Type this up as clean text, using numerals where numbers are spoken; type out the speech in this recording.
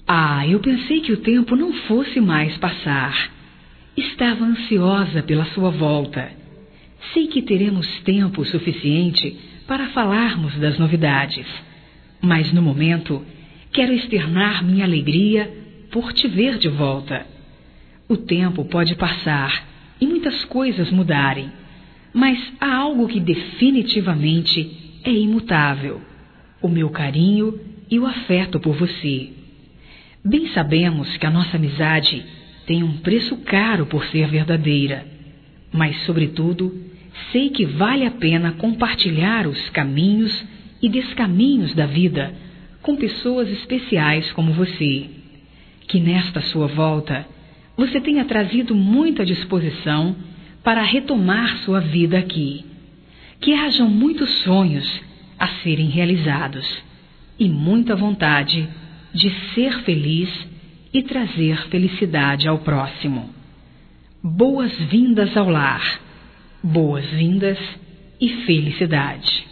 Eu pensei que o tempo não fosse mais passar. Estava ansiosa pela sua volta. Sei que teremos tempo suficiente para falarmos das novidades, mas no momento quero externar minha alegria por te ver de volta. O tempo pode passar e muitas coisas mudarem, mas há algo que definitivamente é imutável: o meu carinho e o afeto por você. Bem sabemos que a nossa amizade tem um preço caro por ser verdadeira, mas, sobretudo, sei que vale a pena compartilhar os caminhos e descaminhos da vida com pessoas especiais como você. Que nesta sua volta você tenha trazido muita disposição para retomar sua vida aqui. Que hajam muitos sonhos a serem realizados e muita vontade de ser feliz e trazer felicidade ao próximo. Boas-vindas ao lar, boas-vindas e felicidade.